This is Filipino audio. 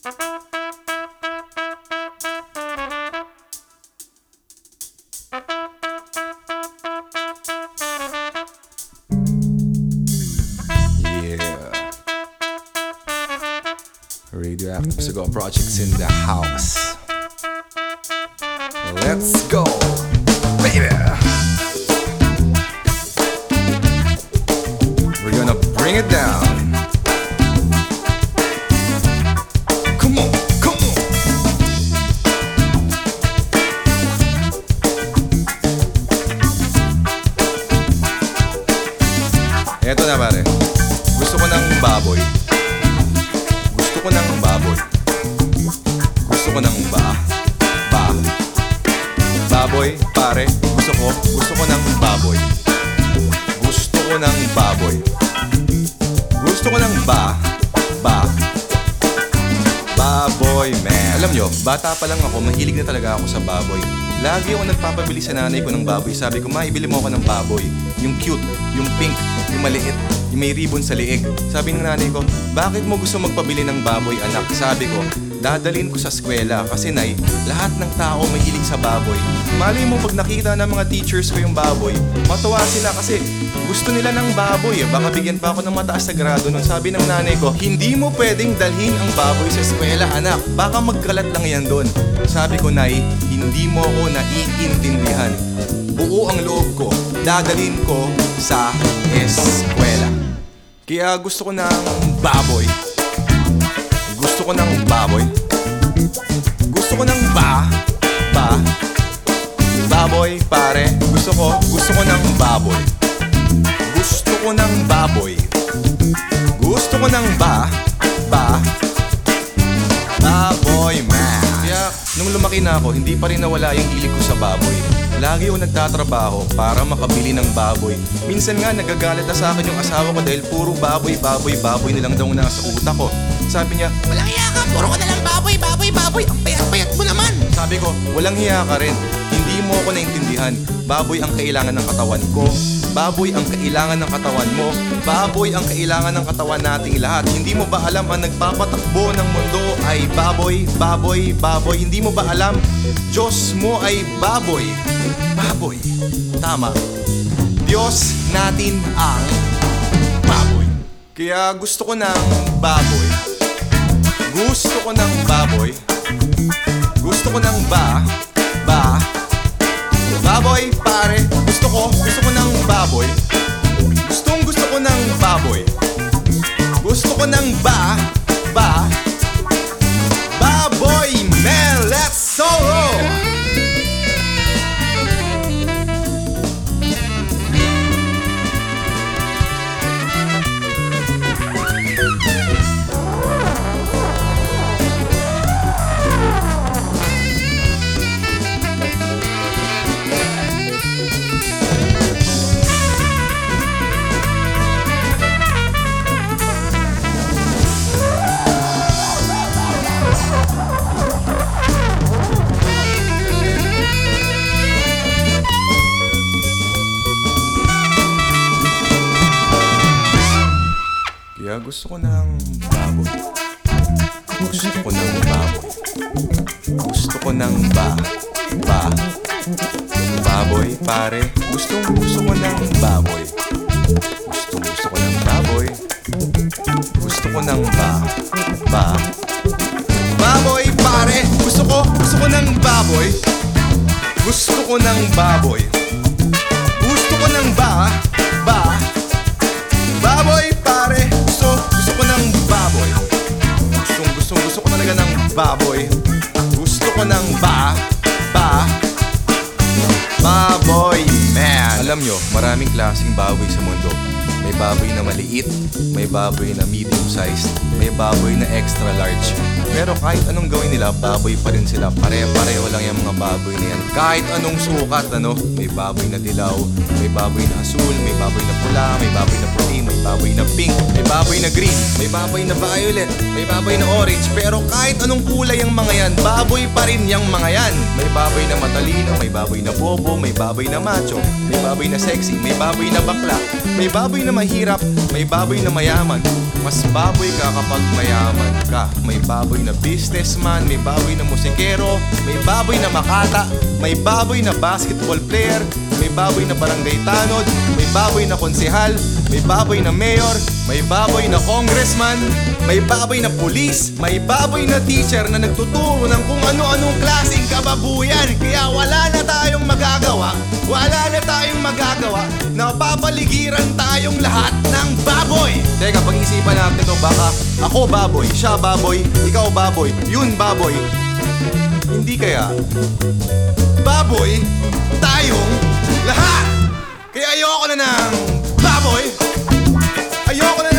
Radioactive Cigar Projects in the house. Let's go, baby. We're gonna bring it down. Come on, come on. Eto na pare. Gusto ko ng baboy. Gusto ko ng baboy. Gusto ko ng baboy, pare. Gusto ko ng baboy. Gusto ko ng baboy. Gusto ko ng baboy, man. Alam nyo, bata pa lang ako, mahilig na talaga ako sa baboy. Lagi ako nagpapabili sa nanay ko ng baboy. Sabi ko, ma, ibili mo ako ng baboy. Yung cute, yung pink, yung maliit, yung may ribbon sa liig. Sabi ng nanay ko, bakit mo gusto magpabili ng baboy, anak? Sabi ko, dadalhin ko sa eskwela kasi nay, lahat ng tao mahilig sa baboy. Mali mo pag nakita ng mga teachers ko yung baboy, matuwa sila kasi gusto nila ng baboy. Baka bigyan pa ako ng mataas na grado nun. Sabi ng nanay ko, hindi mo pwedeng dalhin ang baboy sa eskwela, anak. Baka magkalat lang yan doon. Sabi ko, nay, hindi mo ako naiintindihan. Buo ang loob ko, dadalhin ko sa eskwela. Kaya gusto ko ng baboy. Gusto ko ng baboy. Gusto ko ng baboy, pare. Gusto ko ng baboy. Gusto ko ng baboy. Gusto ko ng baboy, man. Kaya nung lumaki na ako, hindi pa rin nawala yung hilig ko sa baboy. Lagi ako nagtatrabaho para makabili ng baboy. Minsan nga nagagalit na sa akin yung asawa ko dahil puro baboy na lang daw nasa utak ko. Sabi niya, walang hiya ka, puro ka na lang baboy. Ang payat-payat mo naman. Sabi ko, walang hiya ka rin. Hindi mo ako naintindihan. Baboy ang kailangan ng katawan ko. Baboy ang kailangan ng katawan mo. Baboy ang kailangan ng katawan nating lahat. Hindi mo ba alam ang nagpapatakbo ng mundo ay baboy? Hindi mo ba alam? Diyos mo ay baboy. Baboy. Tama. Diyos natin ang baboy. Kaya gusto ko ng baboy. Gusto ko ng baboy. Gusto ko ng baboy, pare. Gusto ko ng baboy. Gusto ko ng baboy. Gusto ko ng baboy, man. Let's solo. Kaya gusto ko ng baboy. Gusto ko ng baboy. Gusto ko ng baboy, pare. Gusto ko ng baboy. Gusto ko ng baboy. Gusto ko ng baboy, pare. Gusto ko ng baboy. Gusto ko ng baboy. Gusto ko ng baboy, pare. Gusto ko ng baboy. Gusto ko talaga ng baboy. Gusto ko ng baboy, man. Alam nyo, maraming klaseng baboy sa mundo. May baboy na maliit, may baboy na medium sized, may baboy na extra large. Pero kahit anong gawin nila, baboy pa rin sila. Pare-pareho lang yung mga baboy na yan. Kahit anong sukat, may baboy na dilaw, may baboy na asul, may baboy na pula, may baboy na puti, may baboy na pink, may baboy na green, may baboy na violet, may baboy na orange. Pero kahit anong kulay ang mga yan, baboy pa rin yung mga yan. May baboy na matalino, may baboy na bobo, may baboy na macho, may baboy na sexy, may baboy na bakla, may baboy na mahirap, may baboy na mayaman. Mas baboy ka kapag mayaman ka. May baboy na businessman, may baboy na musikero, may baboy na makata, may baboy na basketball player, may baboy na barangay tanod, may baboy na konsehal, may baboy na mayor, may baboy na congressman, may baboy na pulis, may baboy na teacher na nagtuturo ng kung ano-anong klaseng kababuyan. Kaya wala na tayong magagawa, wala na tayong magagawa, napapaligiran tayong lahat ng baboy. Teka, pag-isipan natin ito, baka ako baboy, siya baboy, ikaw baboy, yun baboy. Hindi kaya baboy tayong lahat. Kaya ayoko na ng baboy, ayoko na